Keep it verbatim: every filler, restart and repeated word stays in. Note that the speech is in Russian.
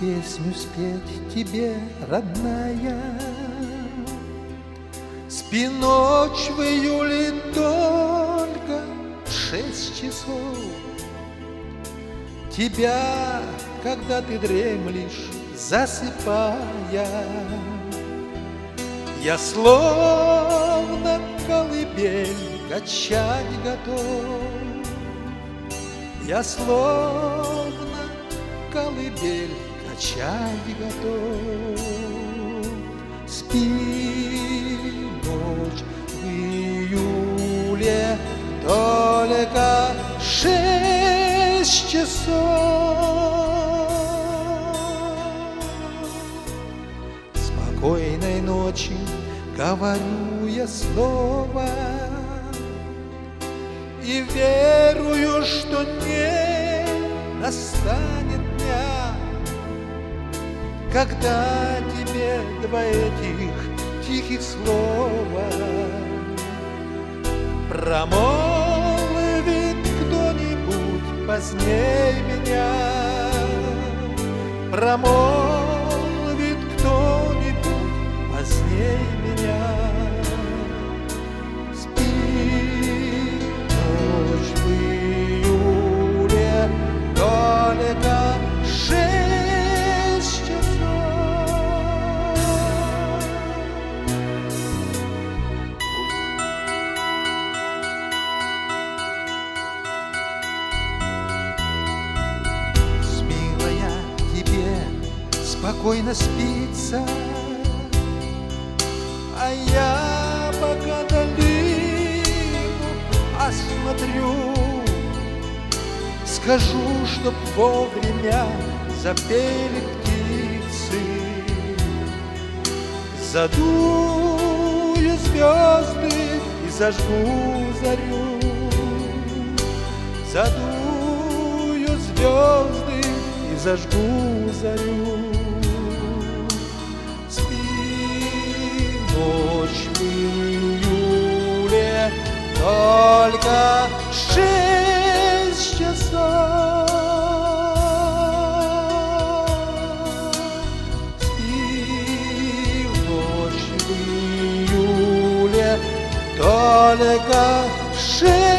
песню спеть тебе, родная. Спи ночь в июле только шесть часов. Тебя, когда ты дремлешь, засыпая, я словно колыбель качать готов. Я словно колыбель качать готов. Спи ночь в июле только шесть часов. Спокойной ночи, говорю я снова, и верую, что не настанет дня, когда тебе два этих тихих слова промолвит кто-нибудь поздней меня. Промолвит кто-нибудь поздней меня. Только шесть часов. Милая, тебе спокойно спится, а я пока долину осмотрю. Скажу, чтоб вовремя запели птицы, задую звезды и зажгу зарю. Задую звезды и зажгу зарю. Спи ночь в июле только шесть часов. Спи в ночь в июле только шесть